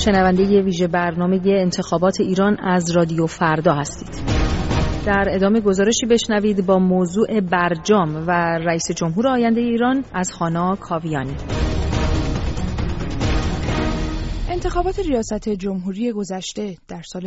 شنونده ویژه برنامه انتخابات ایران از رادیو فردا هستید. در ادامه گزارشی بشنوید با موضوع برجام و رئیس جمهور آینده ایران از خانا کاویانی. انتخابات ریاست جمهوری گذشته در سال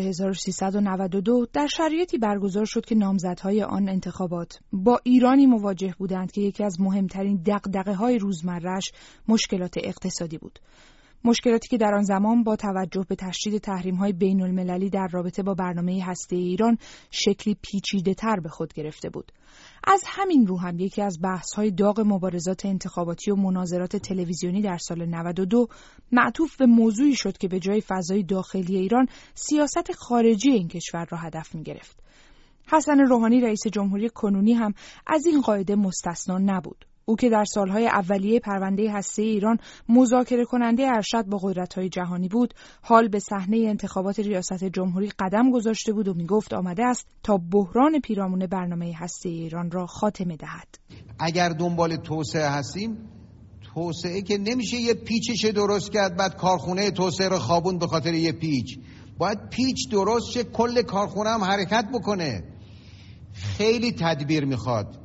1392 در شرایطی برگزار شد که نامزدهای آن انتخابات با ایرانی مواجه بودند که یکی از مهمترین دغدغه‌های روزمره‌اش مشکلات اقتصادی بود. مشکلاتی که در آن زمان با توجه به تشدید تحریم‌های بین‌المللی در رابطه با برنامه هسته‌ای ایران شکلی پیچیده‌تر به خود گرفته بود. از همین رو هم یکی از بحث‌های داغ مبارزات انتخاباتی و مناظرات تلویزیونی در سال 92 معطوف به موضوعی شد که به جای فضای داخلی ایران سیاست خارجی این کشور را هدف می‌گرفت. حسن روحانی رئیس جمهوری کنونی هم از این قاعده مستثنا نبود. او که در سالهای اولیه پرونده هسته‌ای ایران مذاکره کننده ارشد با قدرت‌های جهانی بود، حال به صحنه انتخابات ریاست جمهوری قدم گذاشته بود و میگفت آمده است تا بحران پیرامون برنامه هسته‌ای ایران را خاتمه دهد. اگر دنبال توسعه هستیم، توسعه که نمیشه یه پیچش درست کرد بعد کارخونه توسعه رو خوابوند به خاطر یه پیچ. باید پیچ درست شه، کل کارخونه هم حرکت بکنه. خیلی تدبیر میخواد.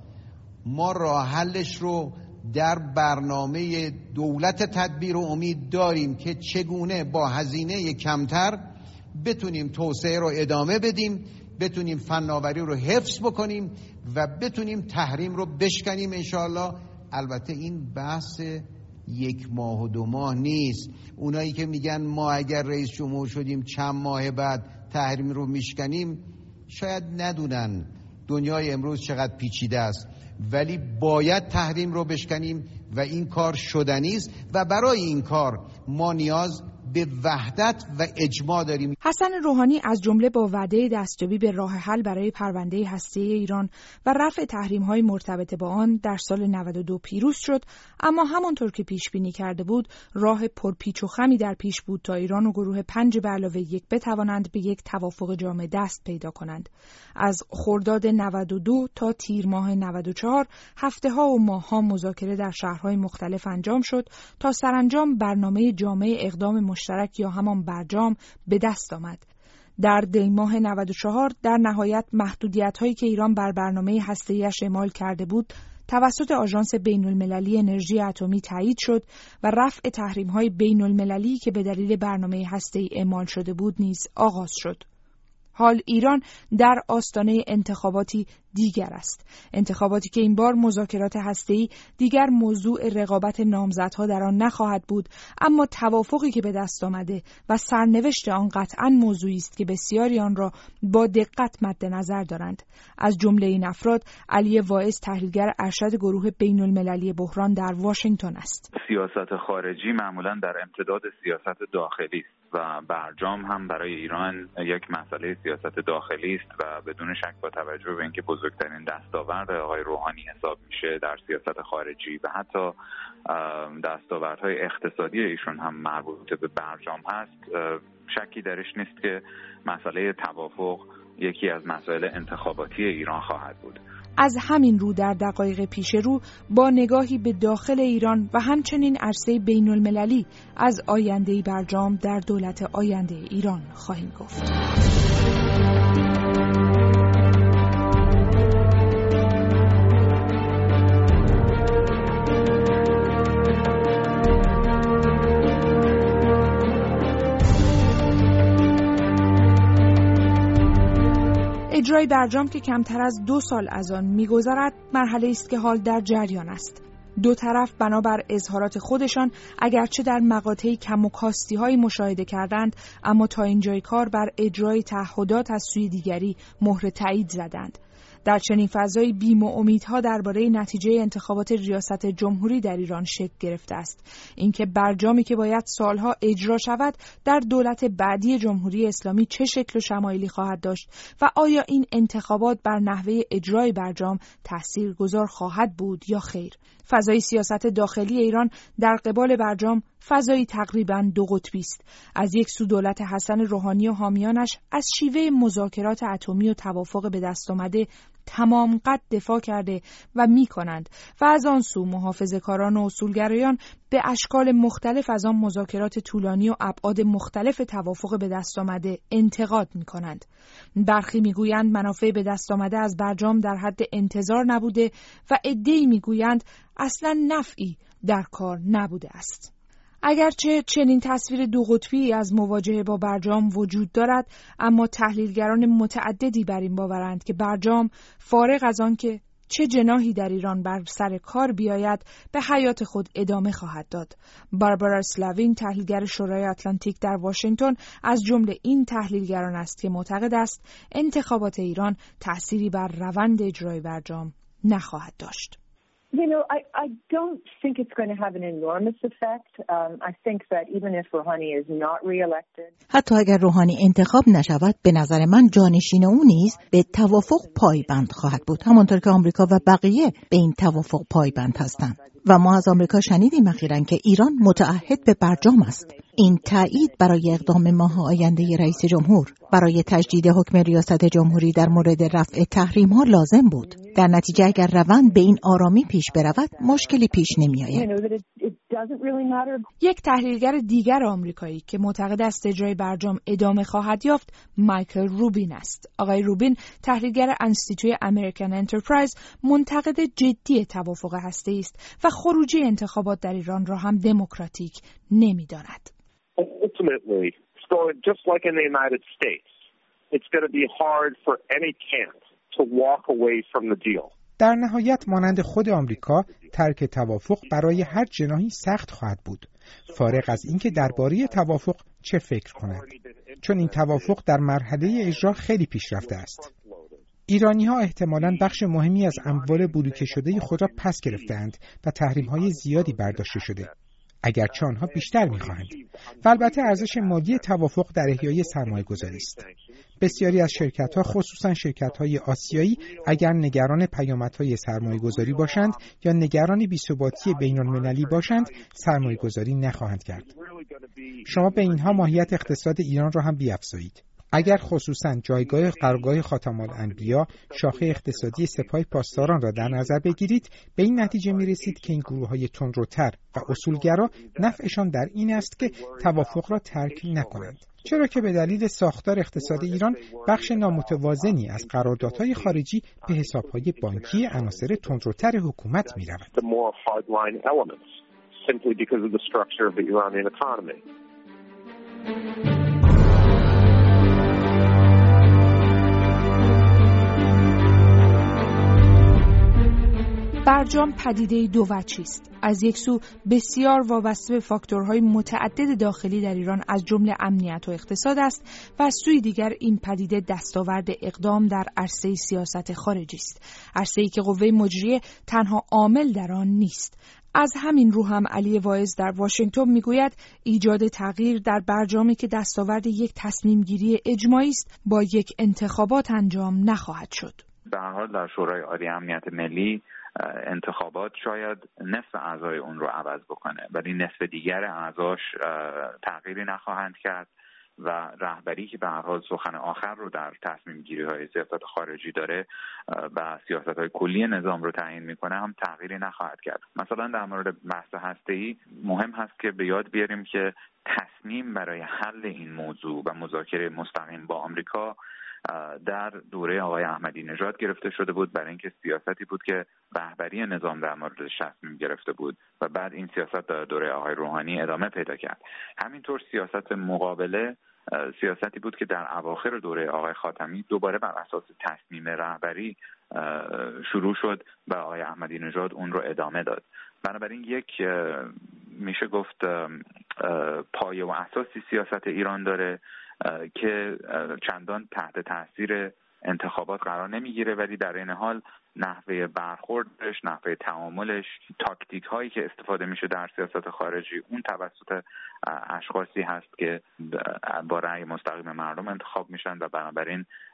ما راه حلش رو در برنامه دولت تدبیر و امید داریم که چگونه با هزینه کمتر بتونیم توسعه رو ادامه بدیم، بتونیم فناوری رو حفظ بکنیم و بتونیم تحریم رو بشکنیم انشاءالله. البته این بحث 1 ماه و 2 ماه نیست. اونایی که میگن ما اگر رئیس جمهور شدیم چند ماه بعد تحریم رو میشکنیم شاید ندونن دنیای امروز چقدر پیچیده است، ولی باید تحریم رو بشکنیم و این کار شدنی است و برای این کار ما نیاز به وحدت و اجماع داریم. حسن روحانی از جمله با وعده دستیابی به راه حل برای پرونده هسته‌ای ایران و رفع تحریم‌های مرتبط با آن در سال 92 پیروز شد، اما همانطور که پیش بینی کرده بود راه پرپیچ و خمی در پیش بود تا ایران و گروه 5+1 بتوانند به یک توافق جامع دست پیدا کنند. از خرداد 92 تا تیر ماه 94 هفته‌ها و ماه‌ها مذاکره در شهرهای مختلف انجام شد تا سرانجام برنامه جامع اقدام مشترک یا همان برجام به دست آمد. در دی ماه 94 در نهایت محدودیت‌هایی که ایران بر برنامه هسته‌ایش اعمال کرده بود توسط آژانس بین‌المللی انرژی اتمی تایید شد و رفع تحریم‌های بین‌المللی که به دلیل برنامه هسته‌ای اعمال شده بود نیز آغاز شد. حال ایران در آستانه انتخاباتی دیگر است. انتخاباتی که این بار مذاکرات هسته‌ای دیگر موضوع رقابت نامزدها در آن نخواهد بود، اما توافقی که به دست آمده و سرنوشت آن قطعاً موضوعی است که بسیاری آن را با دقت مد نظر دارند. از جمله این افراد علی واعظ تحلیلگر ارشد گروه بین‌المللی بحران در واشنگتن است. سیاست خارجی معمولاً در امتداد سیاست داخلی است و برجام هم برای ایران یک مسئله سیاست داخلی است و بدون شک با توجه به اینکه بزرگترین دستاورد آقای روحانی حساب میشه در سیاست خارجی و حتی دستاوردهای اقتصادی ایشون هم مربوط به برجام هست، شکی درش نیست که مسئله توافق یکی از مسائل انتخاباتی ایران خواهد بود. از همین رو در دقایق پیش رو با نگاهی به داخل ایران و همچنین عرصه بین‌المللی از آینده برجام در دولت آینده ایران خواهیم گفت. اجرای برجام که کمتر از 2 سال از آن می‌گذرد، مرحله است که حال در جریان است. دو طرف بنابر اظهارات خودشان اگرچه در مقاطعی کم و کاستی‌هایی مشاهده کردند، اما تا اینجای کار بر اجرای تعهدات از سوی دیگری مهر تایید زدند. در چنین فضایی بیم و امیدها درباره نتیجه انتخابات ریاست جمهوری در ایران شکل گرفته است. اینکه برجامی که باید سالها اجرا شود در دولت بعدی جمهوری اسلامی چه شکل و شمایلی خواهد داشت و آیا این انتخابات بر نحوه اجرای برجام تاثیرگذار خواهد بود یا خیر. فضای سیاست داخلی ایران در قبال برجام فضایی تقریباً 2 قطبی است. از یک سو دولت حسن روحانی و حامیانش از شیوه مذاکرات اتمی و توافق به دست آمده تمام قد دفاع کرده و می‌کنند و از آن سو محافظه‌کاران و اصولگرایان به اشکال مختلف از آن مذاکرات طولانی و ابعاد مختلف توافق به دست آمده انتقاد می‌کنند. برخی می‌گویند منافع به دست آمده از برجام در حد انتظار نبوده و عده‌ای می‌گویند اصلاً نفعی در کار نبوده است. اگرچه چنین تصویر دو قطبی از مواجهه با برجام وجود دارد، اما تحلیلگران متعددی بر این باورند که برجام فارغ از آن که چه جناحی در ایران بر سر کار بیاید به حیات خود ادامه خواهد داد. باربارا اسلاوین، تحلیلگر شورای آتلانتیک در واشنگتن، از جمله این تحلیلگران است که معتقد است انتخابات ایران تأثیری بر روند اجرای برجام نخواهد داشت. You know, I don't think it's going to have an enormous effect. I think that even if Rouhani is not re-elected. حتی اگر روحانی انتخاب نشود، به نظر من جانشین او نیز به توافق پایبند خواهد بود، همانطور که آمریکا و بقیه به این توافق پایبند هستند. و ما از آمریکا شنیدیم اخیراً که ایران متعهد به برجام است. این تایید برای اقدام ماه آینده رئیس جمهور برای تجدید حکم ریاست جمهوری در مورد رفع تحریم‌ها لازم بود. در نتیجه اگر روند به این آرامی پیش برود، مشکلی پیش نمی‌آید. یک تحلیلگر دیگر آمریکایی که معتقد است اجرای برجام ادامه خواهد یافت، مایکل روبین است. آقای روبین، تحلیلگر انستیتوی امریکن انترپرایز، منتقد جدی توافق هسته‌ای است و خروجی انتخابات در ایران را هم دموکراتیک نمی‌داند. Ultimately, just like in the United States, it's going to be hard for any camp to walk away from the deal. در نهایت مانند خود آمریکا، ترک توافق برای هر جناحی سخت خواهد بود، فارغ از اینکه درباره توافق چه فکر کنند، چون این توافق در مرحله اجرا خیلی پیشرفته است. ایرانی‌ها احتمالاً بخش مهمی از اموال بلوکه شده خود را پس گرفتند و تحریم‌های زیادی برداشته شده، اگرچه آنها بیشتر می‌خواهند. و البته ارزش مالی توافق در احیای سرمایه‌گذاری است. بسیاری از شرکت‌ها، خصوصاً شرکت‌های آسیایی، اگر نگران پیامدهای سرمایه‌گذاری باشند یا نگران بی‌ثباتی بین‌المللی باشند، سرمایه‌گذاری نخواهند کرد. شما به اینها ماهیت اقتصاد ایران را هم بیفزایید. اگر خصوصاً جایگاه قرارگاه خاتم‌الانبیا، شاخه اقتصادی سپاه پاسداران را در نظر بگیرید، به این نتیجه می‌رسید که این گروه‌های تندروتر و اصولگرا نفعشان در این است که توافق را ترک نکنند، چرا که به دلیل ساختار اقتصاد ایران بخش نامتوازنی از قراردادهای خارجی به حساب‌های بانکی عناصر تندروتر حکومت می‌رود. برجام پدیده دو وجهی است. از یک سو بسیار وابسته به فاکتورهای متعدد داخلی در ایران از جمله امنیت و اقتصاد است و از سوی دیگر این پدیده دستاورد اقدام در عرصه سیاست خارجی است. عرصه‌ای که قوه مجریه تنها عامل در آن نیست. از همین رو هم علی واعظ در واشنگتن میگوید ایجاد تغییر در برجامی که دستاورد یک تصمیم گیری اجماعی است با یک انتخابات انجام نخواهد شد. به هر حال در شورای عالی امنیت ملی انتخابات شاید نصف اعضای اون رو عوض بکنه، ولی نصف دیگر اعضاش تغییری نخواهند کرد و رهبری که به هر حال سخن آخر رو در تصمیم گیری های سیاست خارجی داره و سیاست های کلی نظام رو تعیین میکنه هم تغییری نخواهد کرد. مثلا در مورد بحث هسته‌ای مهم هست که به یاد بیاریم که تصمیم برای حل این موضوع و مذاکره مستقیم با آمریکا در دوره آقای احمدی نژاد گرفته شده بود، برای اینکه سیاستی بود که رهبری نظام در موردش تصمیم گرفته بود و بعد این سیاست در دوره آقای روحانی ادامه پیدا کرد. همینطور سیاست مقابله سیاستی بود که در اواخر دوره آقای خاتمی دوباره بر اساس تصمیم رهبری شروع شد و آقای احمدی نژاد اون رو ادامه داد. بنابراین یک میشه گفت پایه و اساسی سیاست ایران داره که چندان تحت تاثیر انتخابات قرار نمیگیره، ولی در این حال نحوه برخوردش، نحوه تعاملش، تاکتیک هایی که استفاده میشه در سیاست خارجی اون توسط اشخاصی هست که با رأی مستقیم مردم انتخاب میشن و بنابراین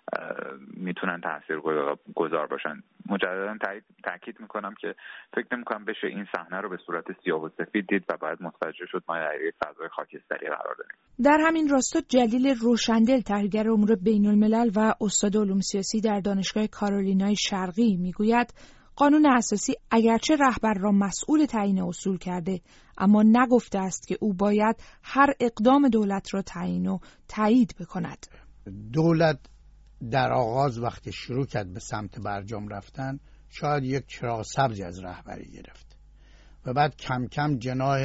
میتونن تاثیرگذار باشن. مجددا تاکید میکنم که فکر نمیکنم بشه این صحنه رو به صورت سیاه و سفید دید و باید متوجه شد ما در فضای خاکستری قرار داریم. در همین راستا جلیل روشندل، تحلیلگر امور بین الملل و استاد علوم سیاسی در دانشگاه کارولینای شرقی میگوید قانون اساسی اگرچه رهبر را مسئول تعیین اصول کرده، اما نگفته است که او باید هر اقدام دولت را تعیین و تایید بکند. دولت در آغاز وقتی شروع کرد به سمت برجام رفتن شاید یک چراغ سبزی از رهبری گرفت و بعد کم کم جناح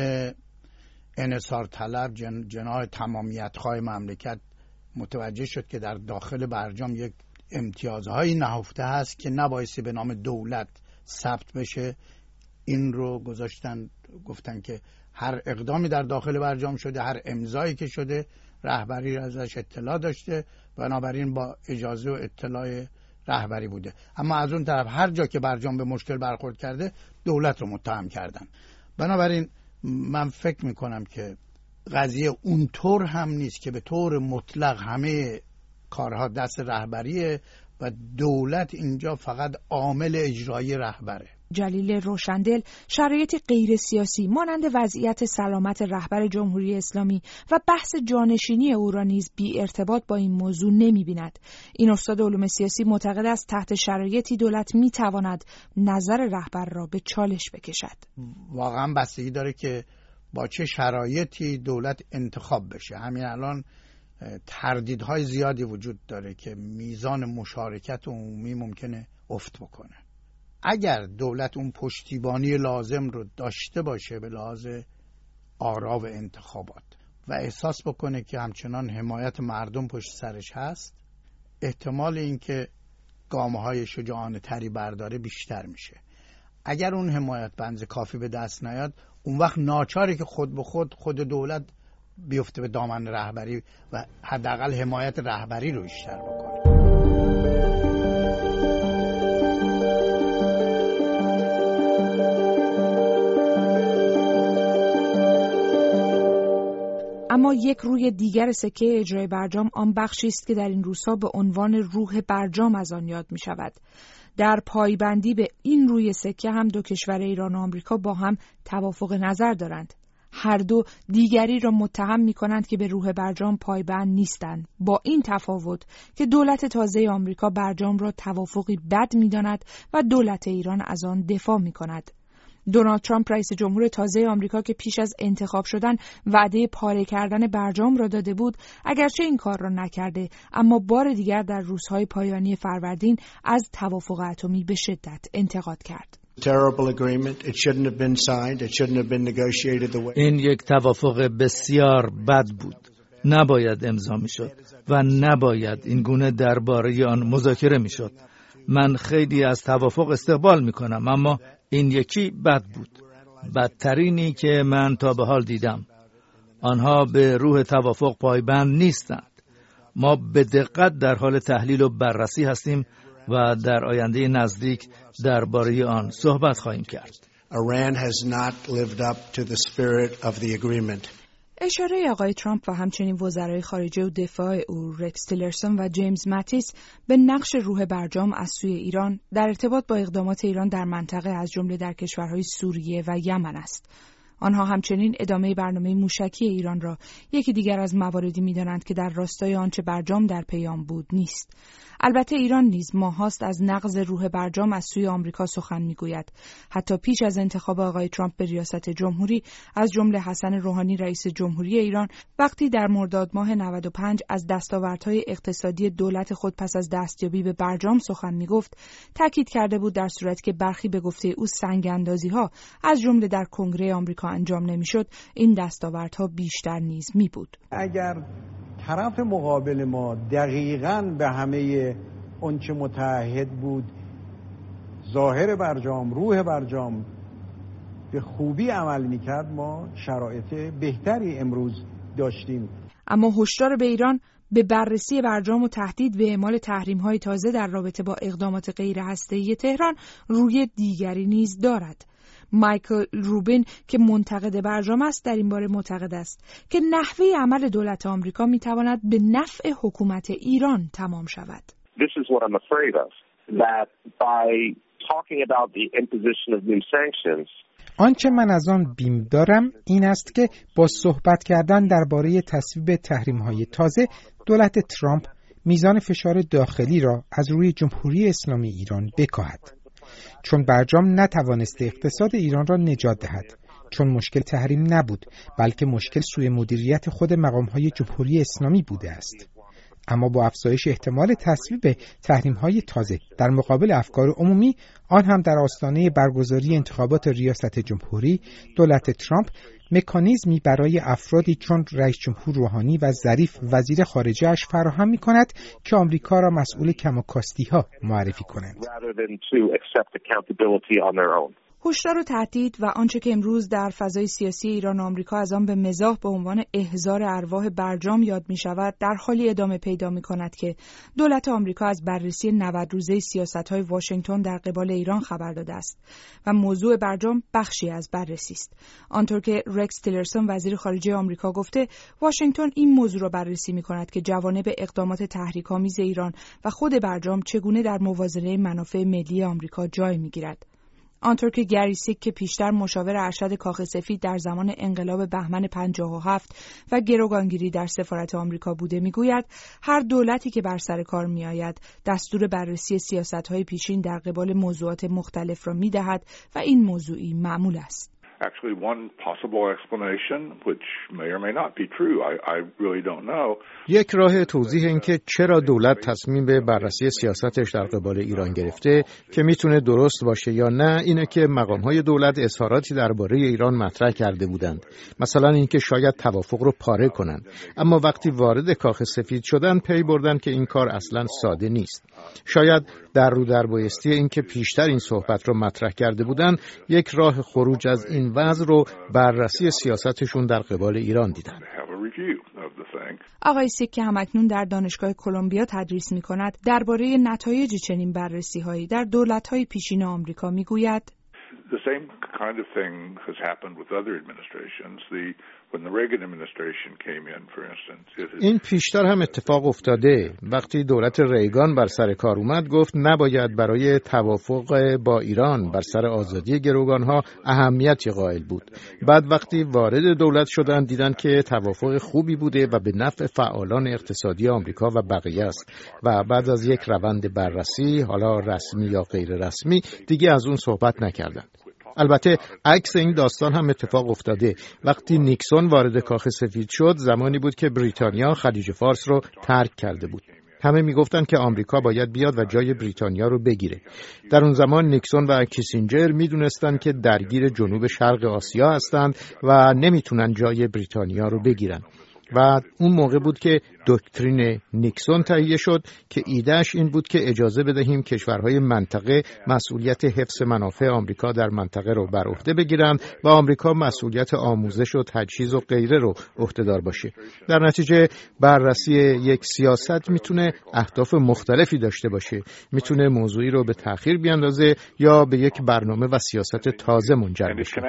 انحصار طلب، جناح تمامیت‌خواه مملکت متوجه شد که در داخل برجام یک امتیازهایی نهفته هست که نبایستی به نام دولت ثبت بشه. این رو گفتن که هر اقدامی در داخل برجام شده، هر امضایی که شده رهبری ازش اطلاع داشته، بنابراین با اجازه و اطلاع رهبری بوده. اما از اون طرف هر جا که برجام به مشکل برخورد کرده دولت رو متهم کردن. بنابراین من فکر میکنم که قضیه اونطور هم نیست که به طور مطلق همه کارها دست رهبریه و دولت اینجا فقط عامل اجرایی رهبره. جلیل روشندل شرایط غیر سیاسی مانند وضعیت سلامت رهبر جمهوری اسلامی و بحث جانشینی او را نیز بی ارتباط با این موضوع نمی‌بیند. این استاد علوم سیاسی معتقد است تحت شرایطی دولت می‌تواند نظر رهبر را به چالش بکشد. واقعا بستگی داره که با چه شرایطی دولت انتخاب بشه. همین الان تردیدهای زیادی وجود داره که میزان مشارکت عمومی ممکنه افت بکنه. اگر دولت اون پشتیبانی لازم رو داشته باشه به لحاظ آرا و انتخابات و احساس بکنه که همچنان حمایت مردم پشت سرش هست، احتمال اینکه گام‌های شجاعانه تری برداره بیشتر میشه. اگر اون حمایت بنز کافی به دست نیاد، اون وقت ناچاره که خود به خود دولت بیفته به دامن رهبری و حداقل حمایت رهبری رو بیشتر بکنه. اما یک روی دیگر سکه اجرای برجام آن بخشی است که در این روزها به عنوان روح برجام از آن یاد می شود. در پایبندی به این روی سکه هم دو کشور ایران و آمریکا با هم توافق نظر دارند. هر دو دیگری را متهم می کنند که به روح برجام پایبند نیستند، با این تفاوت که دولت تازه آمریکا برجام را توافقی بد می داند و دولت ایران از آن دفاع می کند. دونالد ترامپ رئیس جمهور تازه آمریکا که پیش از انتخاب شدن وعده پاره کردن برجام را داده بود، اگرچه این کار را نکرده، اما بار دیگر در روزهای پایانی فروردین از توافق اتمی به شدت انتقاد کرد. این یک توافق بسیار بد بود. نباید امضا میشد و نباید این گونه درباره آن مذاکره میشد. من خیلی از توافق استقبال میکنم، اما این یکی بد بود. بدترینی که من تا به حال دیدم. آنها به روح توافق پایبند نیستند. ما به دقت در حال تحلیل و بررسی هستیم و در آینده نزدیک درباره آن صحبت خواهیم کرد. Iran has not lived up to the spirit of the agreement. اشاره آقای ترامپ و همچنین وزرای خارجه و دفاع او رکس تیلرسون و جیمز ماتیس به نقش روح برجام از سوی ایران در ارتباط با اقدامات ایران در منطقه از جمله در کشورهای سوریه و یمن است. آنها همچنین ادامه برنامه موشکی ایران را یکی دیگر از مواردی می‌دانند که در راستای آنچه برجام در پیام بود نیست. البته ایران نیز ماهاست از نقض روح برجام از سوی آمریکا سخن میگوید. حتی پیش از انتخاب آقای ترامپ به ریاست جمهوری، از جمله حسن روحانی رئیس جمهوری ایران وقتی در مرداد ماه 95 از دستاوردهای اقتصادی دولت خود پس از دستیابی به برجام سخن میگفت، تاکید کرده بود در صورتی که برخی به گفته او سنگ اندازی‌ها از جمله در کنگره آمریکا انجام نمیشد، این دستاوردها بیشتر نیز می بود. اگر طرف مقابل ما دقیقاً به همه اونچه متعهد بود، ظاهر برجام، روح برجام به خوبی عمل میکرد، ما شرایط بهتری امروز داشتیم. اما هشدار به ایران به بررسی برجام و تهدید به اعمال تحریم‌های تازه در رابطه با اقدامات غیر هسته‌ای تهران روی دیگری نیز دارد. مایکل روبین که منتقد برجام است در این باره معتقد است که نحوه عمل دولت آمریکا میتواند به نفع حکومت ایران تمام شود. this is what I'm afraid of, that by talking about the imposition of new sanctions. آنچه من از آن بیم دارم این است که با صحبت کردن درباره تصویب تحریم‌های تازه دولت ترامپ میزان فشار داخلی را از روی جمهوری اسلامی ایران بکاهد، چون برجام نتوانسته اقتصاد ایران را نجات دهد، چون مشکل تحریم نبود بلکه مشکل سوء مدیریت خود مقام‌های جمهوری اسلامی بوده است. اما با افزایش احتمال تصویب تحریم‌های تازه در مقابل افکار عمومی، آن هم در آستانه برگزاری انتخابات ریاست جمهوری، دولت ترامپ مکانیزمی برای افرادی چون رئیس جمهور روحانی و ظریف وزیر خارجه اش فراهم می‌کند که آمریکا را مسئول کم و کاستی‌ها معرفی کنند. هشدار و تهدید و آنچه که امروز در فضای سیاسی ایران و آمریکا از آن به مزاح به عنوان احضار ارواح برجام یاد می شود، در حالی ادامه پیدا می کند که دولت آمریکا از بررسی 90 روزه سیاست‌های واشنگتن در قبال ایران خبر داده است و موضوع برجام بخشی از بررسی است. آنطور که رکس تیلرسون وزیر خارجه آمریکا گفته، واشنگتن این موضوع را بررسی می کند که جوانب اقدامات تحریک‌آمیز ایران و خود برجام چگونه در موازنه منافع ملی آمریکا جای می گیرد. آنطور که گری سیک که پیشتر مشاور ارشد کاخ سفید در زمان انقلاب بهمن 57 و گروگانگیری در سفارت آمریکا بوده میگوید هر دولتی که بر سر کار میآید دستور بررسی سیاست‌های پیشین در قبال موضوعات مختلف را میدهد و این موضوعی معمول است. Actually, one possible explanation, which may or may not be true, I really don't know. یک راه توضیح این که چرا دولت تصمیم به بررسی سیاستش در قبال ایران گرفته که میتونه درست باشه یا نه، اینه که مقام‌های دولت اظهاراتی درباره ایران مطرح کرده بودند. مثلا اینکه شاید توافق رو پاره کنن، اما وقتی وارد کاخ سفید شدن پی بردن که این کار اصلاً ساده نیست. شاید در رو در بایستی اینکه پیشتر این صحبت رو مطرح کرده بودن، یک راه خروج از این وضع رو بررسی سیاستشون در قبال ایران دیدن. آقای سیک که همکنون در دانشگاه کلمبیا تدریس می‌کند، درباره نتایج چنین بررسی‌هایی در دولت‌های پیشین آمریکا می‌گوید: The same kind of thing has happened with other administrations. When the Reagan administration came in, for instance, این پیشتر هم اتفاق افتاده. وقتی دولت ریگان بر سر کار اومد گفت نباید برای توافق با ایران بر سر آزادی گروگانها اهمیتی قائل بود. بعد وقتی وارد دولت شدن دیدن که توافق خوبی بوده و به نفع فعالان اقتصادی آمریکا و بقیه است و بعد از یک روند بررسی، حالا رسمی یا غیر رسمی، دیگه از اون صحبت نکردن. البته عکس این داستان هم اتفاق افتاده. وقتی نیکسون وارد کاخ سفید شد، زمانی بود که بریتانیا خلیج فارس رو ترک کرده بود. همه میگفتن که آمریکا باید بیاد و جای بریتانیا رو بگیره. در اون زمان نیکسون و کیسینجر میدونستن که درگیر جنوب شرق آسیا هستند و نمیتونن جای بریتانیا رو بگیرن. و اون موقع بود که دکترین نیکسون تهیه شد که ایدهش این بود که اجازه بدهیم کشورهای منطقه مسئولیت حفظ منافع آمریکا در منطقه رو بر عهده بگیرند و آمریکا مسئولیت آموزش و تجهیز و غیره رو عهده‌دار باشه. در نتیجه بررسی یک سیاست میتونه اهداف مختلفی داشته باشه. میتونه موضوعی رو به تأخیر بیاندازه یا به یک برنامه و سیاست تازه منجر بشه.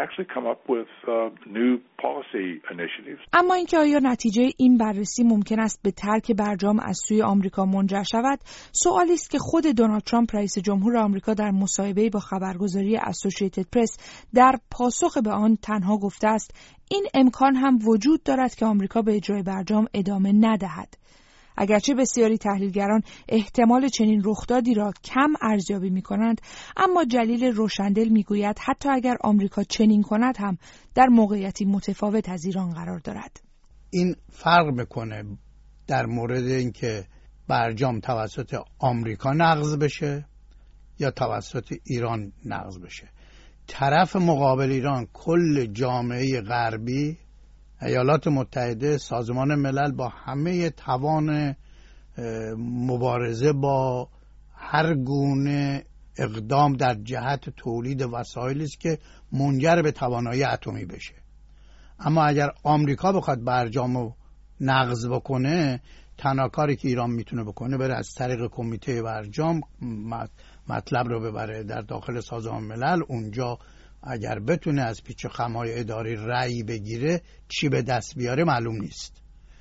اما اینکه آیا نتیجه این بررسی ممکن است به ترک برجام از سوی آمریکا منجر شود، سوالی است که خود دونالد ترامپ رئیس جمهور آمریکا در مصاحبه‌ای با خبرگزاری اسوسییتد پرس در پاسخ به آن تنها گفته است این امکان هم وجود دارد که آمریکا به اجرای برجام ادامه ندهد. اگرچه بسیاری تحلیلگران احتمال چنین رخدادی را کم ارزیابی می‌کنند، اما جلیل روشندل می‌گوید حتی اگر آمریکا چنین کند هم در موقعیتی متفاوت از ایران قرار دارد. این فرق میکنه در مورد اینکه برجام توسط آمریکا نقض بشه یا توسط ایران نقض بشه. طرف مقابل ایران کل جامعه غربی، ایالات متحده، سازمان ملل با همه توان مبارزه با هر گونه اقدام در جهت تولید وسایلی است که منجر به توانایی اتمی بشه. اما اگر آمریکا بخواد برجام رو نقض بکنه، تنها کاری که ایران میتونه بکنه بره از طریق کمیته برجام مطلب رو ببره در داخل سازمان ملل. اونجا اگر بتونه از پیچ و خم‌های اداری رأی بگیره، چی به دست بیاره معلوم نیست.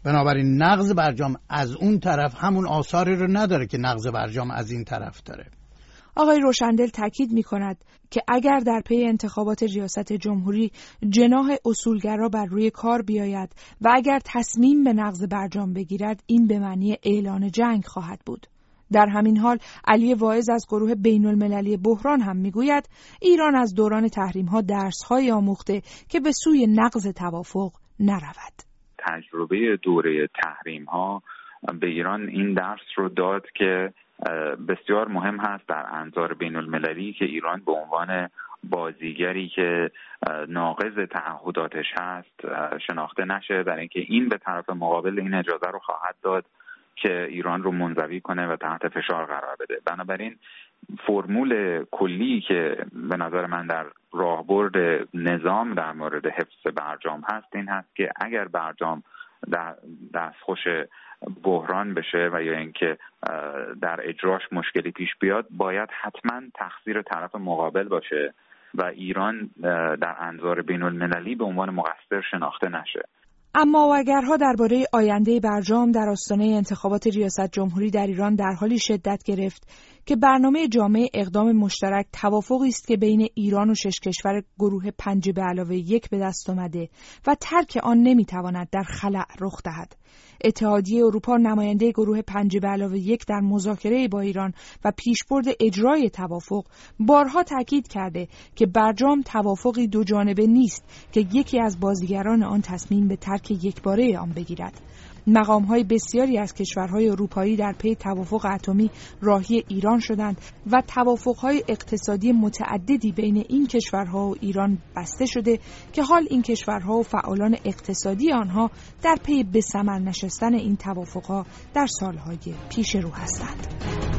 بنابراین نقض برجام از اون طرف همون آثاری رو نداره که نقض برجام از این طرف داره. آقای روشندل تاکید می‌کند که اگر در پی انتخابات ریاست جمهوری جناح اصولگرا بر روی کار بیاید و اگر تصمیم به نقض برجام بگیرد، این به معنی اعلان جنگ خواهد بود. در همین حال علی واعظ از گروه بین‌المللی بحران هم میگوید ایران از دوران تحریم‌ها درس‌های آموخته که به سوی نقض توافق نرود. تجربه دوره تحریم‌ها به ایران این درس رو داد که بسیار مهم هست در انظار بین‌المللی که ایران به عنوان بازیگری که ناقض تعهداتش هست شناخته نشه، برای اینکه این به طرف مقابل این اجازه رو خواهد داد که ایران رو منزوی کنه و تحت فشار قرار بده. بنابراین فرمول کلی که به نظر من در راهبرد نظام در مورد حفظ برجام هست این هست که اگر برجام دستخوش بحران بشه و یا اینکه در اجراش مشکلی پیش بیاد، باید حتما تقصیر طرف مقابل باشه و ایران در انظار بین‌المللی به عنوان مقصر شناخته نشه. اما واگرها درباره آینده برجام در آستانه انتخابات ریاست جمهوری در ایران در حالی شدت گرفت که برنامه جامع اقدام مشترک توافقی است که بین ایران و 6 کشور گروه 5+1 به دست آمده و ترک آن نمیتواند در خلأ رخ دهد. اتحادیه اروپا نماینده گروه 5+1 در مذاکره با ایران و پیشبرد اجرای توافق بارها تاکید کرده که برجام توافقی دو جانبه نیست که یکی از بازیگران آن تصمیم به ترک یکباره آن بگیرد. مقام‌های بسیاری از کشورهای اروپایی در پی توافق اتمی راهی ایران شدند و توافق‌های اقتصادی متعددی بین این کشورها و ایران بسته شده که حال این کشورها و فعالان اقتصادی آنها در پی به ثمر نشستن این توافق‌ها در سالهای پیش رو هستند.